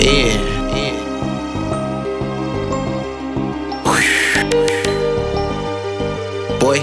Boy.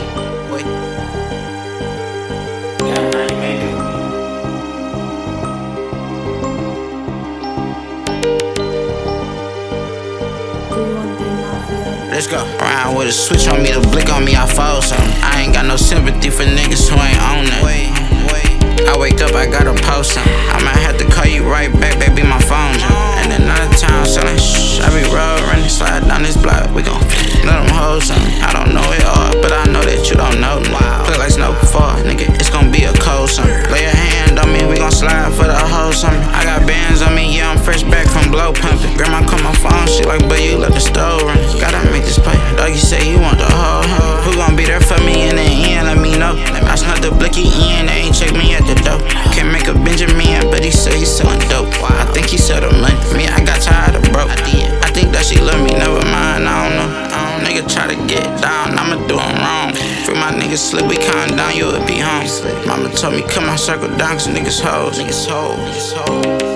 Let's go. Round with a switch on me, the blick on me, I fall some. I ain't got no sympathy for niggas who ain't on that. I wake up, I gotta post some. I might have to call you right back, baby, my phone jump. And then another time, selling shh. I be road running, slide down this block, we gon' let them hoes on. I don't know it all, but I know that you don't know me. Feel like snow before, nigga, it's gon' be a cold summer. Lay your hand on me, we gon' slide for the whole summer. I got bands on me, yeah, I'm fresh back from blow pumping. Grandma call my phone, she like, but you let the stove run. Gotta make this play. Doggy say you want the whole hoe. Who gon' be there for me in the end? Let me know. I snuck the blicky in, they ain't check me at the door. Can't make a Benjamin, but he say he's selling dope. I think he sell the money. Me, I got tired of broke. I think that she love me, never mind, I don't know. Nigga try to get down, I'ma do him wrong. Free my niggas slip, we calm down, you would be home. Mama told me cut my circle down, cause niggas hoes.